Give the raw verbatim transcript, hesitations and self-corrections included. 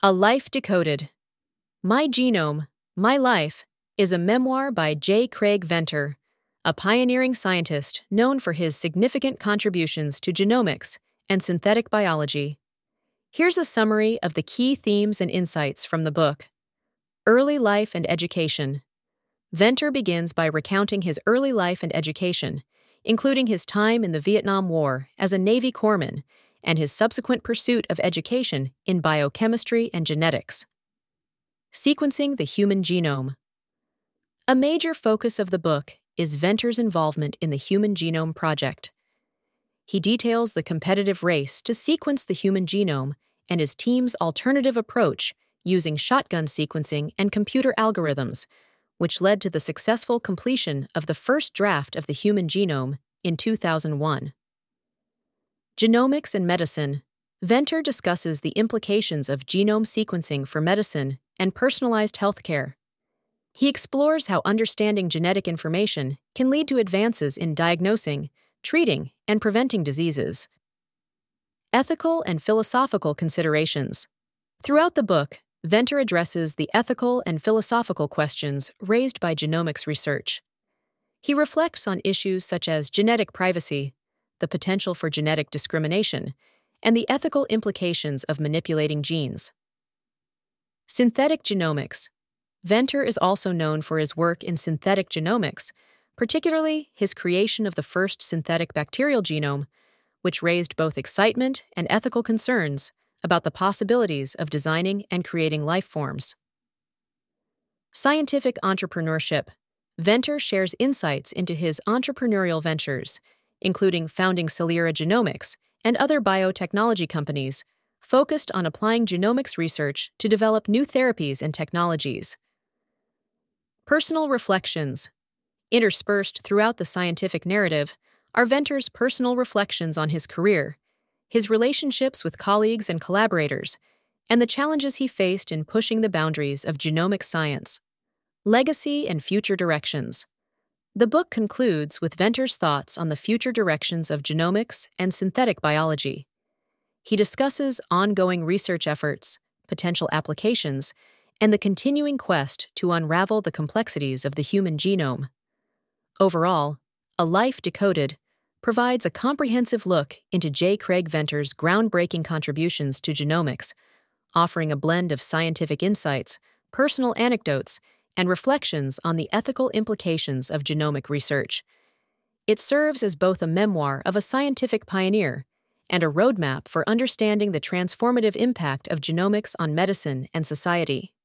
A Life Decoded. My Genome, My Life is a memoir by J. Craig Venter, a pioneering scientist known for his significant contributions to genomics and synthetic biology. Here's a summary of the key themes and insights from the book. Early Life and Education. Venter begins by recounting his early life and education, including his time in the Vietnam War as a Navy corpsman and his subsequent pursuit of education in biochemistry and genetics. Sequencing the human genome. A major focus of the book is Venter's involvement in the Human Genome Project. He details the competitive race to sequence the human genome and his team's alternative approach using shotgun sequencing and computer algorithms, which led to the successful completion of the first draft of the human genome in two thousand one. Genomics and Medicine. Venter discusses the implications of genome sequencing for medicine and personalized healthcare. He explores how understanding genetic information can lead to advances in diagnosing, treating, and preventing diseases. Ethical and philosophical considerations. Throughout the book, Venter addresses the ethical and philosophical questions raised by genomics research. He reflects on issues such as genetic privacy, the potential for genetic discrimination, and the ethical implications of manipulating genes. Synthetic genomics. Venter is also known for his work in synthetic genomics, particularly his creation of the first synthetic bacterial genome, which raised both excitement and ethical concerns about the possibilities of designing and creating life forms. Scientific entrepreneurship. Venter shares insights into his entrepreneurial ventures, including founding Celera Genomics and other biotechnology companies focused on applying genomics research to develop new therapies and technologies. Personal reflections. Interspersed throughout the scientific narrative are Venter's personal reflections on his career, his relationships with colleagues and collaborators, and the challenges he faced in pushing the boundaries of genomic science. Legacy and future directions. The book concludes with Venter's thoughts on the future directions of genomics and synthetic biology. He discusses ongoing research efforts, potential applications, and the continuing quest to unravel the complexities of the human genome. Overall, A Life Decoded provides a comprehensive look into J. Craig Venter's groundbreaking contributions to genomics, offering a blend of scientific insights, personal anecdotes, and reflections on the ethical implications of genomic research. It serves as both a memoir of a scientific pioneer and a roadmap for understanding the transformative impact of genomics on medicine and society.